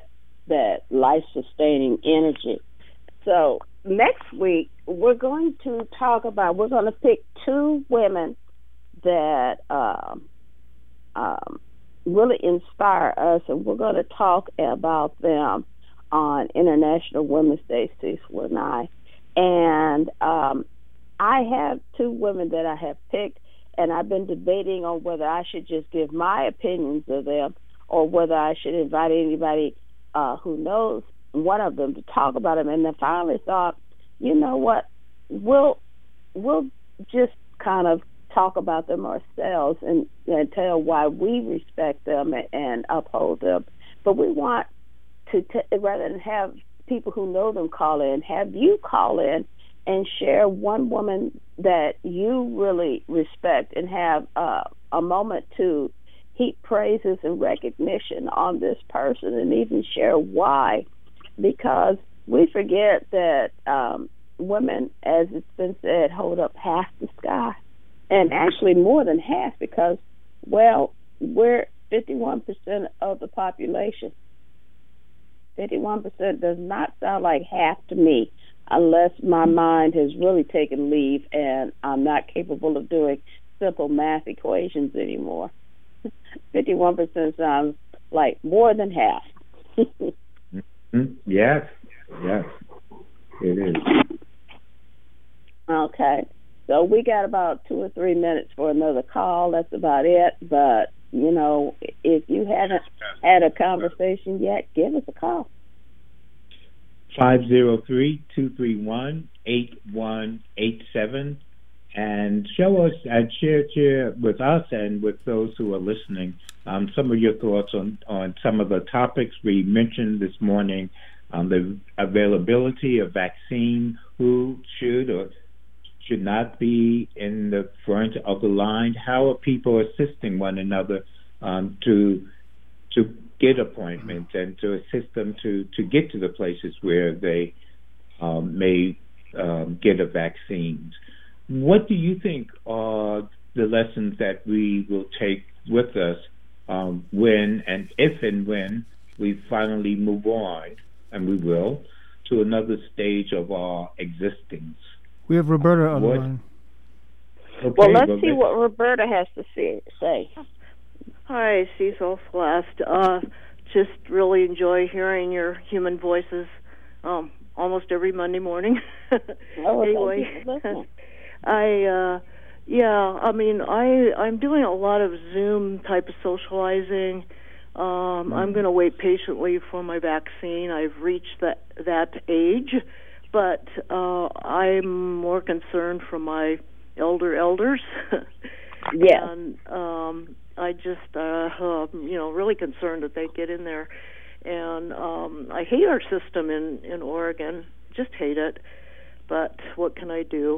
that life-sustaining energy. So next week, we're going to talk about, we're going to pick two women that um, um, really inspire us, and we're going to talk about them on International Women's Day, Cecil and I. And um, I have two women that I have picked, and I've been debating on whether I should just give my opinions of them or whether I should invite anybody uh, who knows one of them to talk about them. And then finally thought, you know what, we'll we'll just kind of talk about them ourselves and, and tell why we respect them and, and uphold them. But we want to, t- rather than have people who know them call in, have you call in and share one woman that you really respect and have uh, a moment to heap praises and recognition on this person, and even share why. Because we forget that um, women, as it's been said, hold up half the sky, and actually more than half, because, well, we're fifty-one percent of the population. fifty-one percent does not sound like half to me, unless my mind has really taken leave and I'm not capable of doing simple math equations anymore. fifty-one percent sounds like more than half. mm-hmm. Yes, yes, it is. Okay, so we got about two or three minutes for another call. That's about it. But, you know, if you haven't had a conversation yet, give us a call. five oh three, two three one, eight one eight seven, and show us and share, share with us and with those who are listening um, some of your thoughts on, on some of the topics we mentioned this morning, um, the availability of vaccine, who should or should not be in the front of the line, how are people assisting one another um, to to get appointments and to assist them to, to get to the places where they um, may um, get a vaccine. What do you think are the lessons that we will take with us um, when and if and when we finally move on, and we will, to another stage of our existence? We have Roberta on the What- line. Okay, Well, let's Roberta. see what Roberta has to say. say. Hi, Cecil, Celeste. Uh, just really enjoy hearing your human voices um, almost every Monday morning. Oh, anyway, thank you for listening. I uh, yeah, I mean, I I'm doing a lot of Zoom type of socializing. Um, I'm going to wait patiently for my vaccine. I've reached that that age, but uh, I'm more concerned for my elder elders. Yeah. And um, I just, uh, uh, you know, really concerned that they get in there. And um, I hate our system in, in Oregon, just hate it. But what can I do?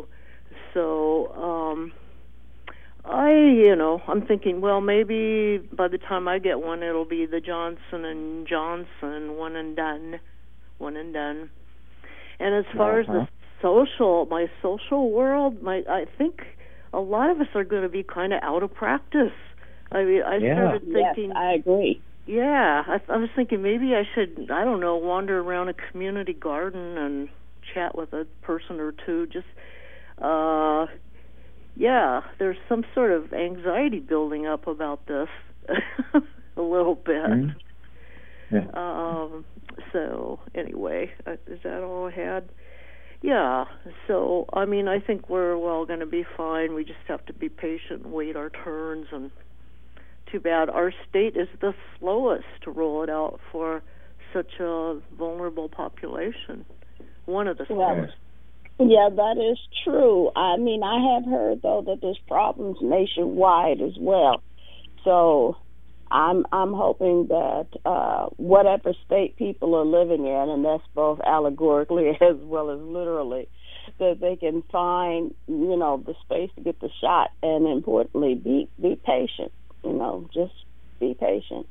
So um, I, you know, I'm thinking, well, maybe by the time I get one, it'll be the Johnson and Johnson, one and done, one and done. And as far Uh-huh. as the social, my social world, my I think a lot of us are going to be kind of out of practice. I mean, I Yeah. started Yes, thinking, I agree. yeah, I, I was thinking maybe I should, I don't know, wander around a community garden and chat with a person or two. Just, uh, yeah, there's some sort of anxiety building up about this a little bit. Mm-hmm. Yeah. Um, so anyway, uh, is that all I had? Yeah. So I mean, I think we're well going to be fine. We just have to be patient and wait our turns. And too bad our state is the slowest to roll it out for such a vulnerable population. One of the slowest. Yeah, that is true. I mean, I have heard, though, that there's problems nationwide as well. So I'm I'm hoping that uh, whatever state people are living in, and that's both allegorically as well as literally, that they can find, you know, the space to get the shot, and importantly, be be patient. You know, just be patient.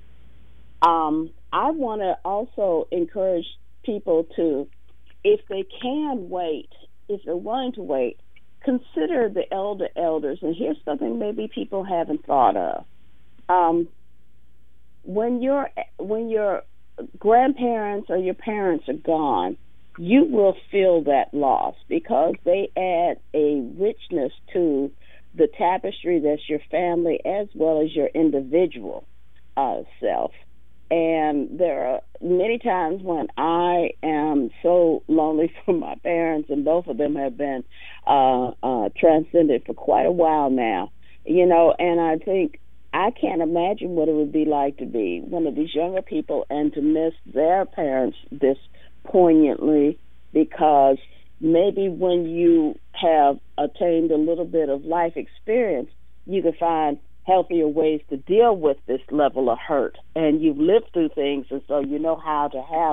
Um, I want to also encourage people to, if they can wait, if they're willing to wait, consider the elder elders. And here's something maybe people haven't thought of. Um, when you're when you're grandparents or your parents are gone, you will feel that loss because they add a richness to the tapestry that's your family as well as your individual uh, self. And there are many times when I am so lonely for my parents, and both of them have been uh, uh, transcended for quite a while now, you know, and I think I can't imagine what it would be like to be one of these younger people and to miss their parents this poignantly, because maybe when you have attained a little bit of life experience, you can find healthier ways to deal with this level of hurt, and you've lived through things, and so you know how to have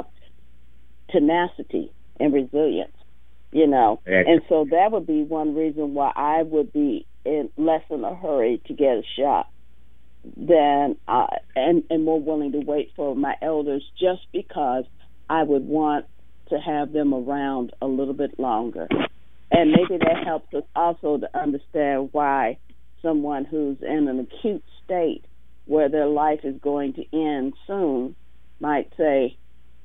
tenacity and resilience, you know. Excellent. And so that would be one reason why I would be in less in a hurry to get a shot than uh, and, and more willing to wait for my elders, just because I would want to have them around a little bit longer. And maybe that helps us also to understand why someone who's in an acute state where their life is going to end soon might say,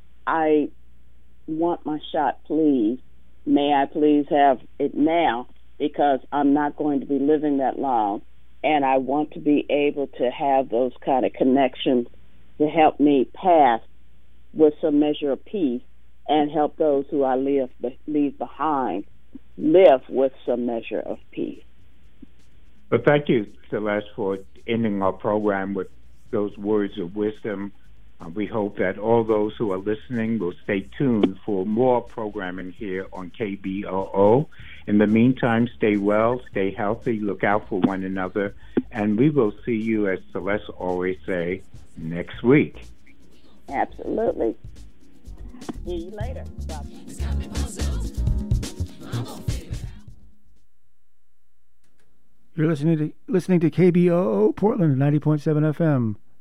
I want my shot, please. May I please have it now, because I'm not going to be living that long, and I want to be able to have those kind of connections to help me pass with some measure of peace and help those who I leave, leave behind live with some measure of peace. Well, thank you, Celeste, for ending our program with those words of wisdom. Uh, we hope that all those who are listening will stay tuned for more programming here on K B O O. In the meantime, stay well, stay healthy, look out for one another, and we will see you, as Celeste always say, next week. Absolutely. See you later. Bye. You're listening to listening to K B O O Portland ninety point seven F M.